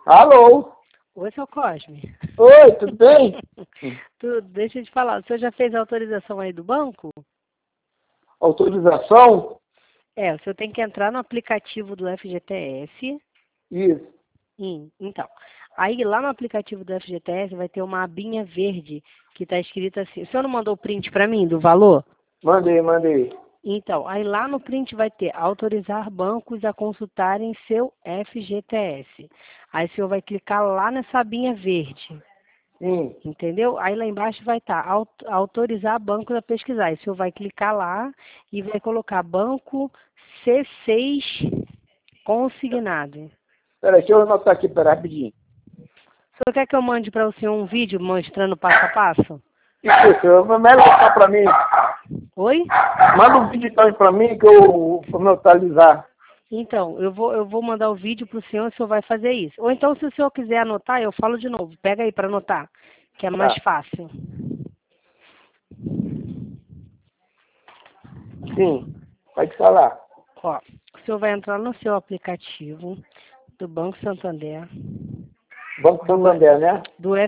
Alô? Oi, seu Cosme. Oi, tudo bem? Deixa eu te falar, o senhor já fez a autorização aí do banco? Autorização? O senhor tem que entrar no aplicativo do FGTS. Isso. Então, aí lá no aplicativo do FGTS vai ter uma abinha verde que está escrita assim. O senhor não mandou o print para mim do valor? Mandei. Então, aí lá no print vai ter autorizar bancos a consultarem seu FGTS. Aí o senhor vai clicar lá nessa abinha verde. Sim. Entendeu? Aí lá embaixo vai estar autorizar bancos a pesquisar. Aí o senhor vai clicar lá e vai colocar banco C6 consignado. Peraí, deixa eu anotar aqui, peraí, rapidinho. O senhor quer que eu mande para o senhor um vídeo mostrando passo a passo? Isso, manda só pra mim. Oi? Manda um vídeo então pra mim que eu vou me atualizar. Então, eu vou mandar o vídeo para o senhor vai fazer isso. Ou então, se o senhor quiser anotar, eu falo de novo. Pega aí para anotar, que é mais Tá. fácil. Sim, pode falar. Ó, o senhor vai entrar no seu aplicativo do Banco Santander. Banco Santander, né? Do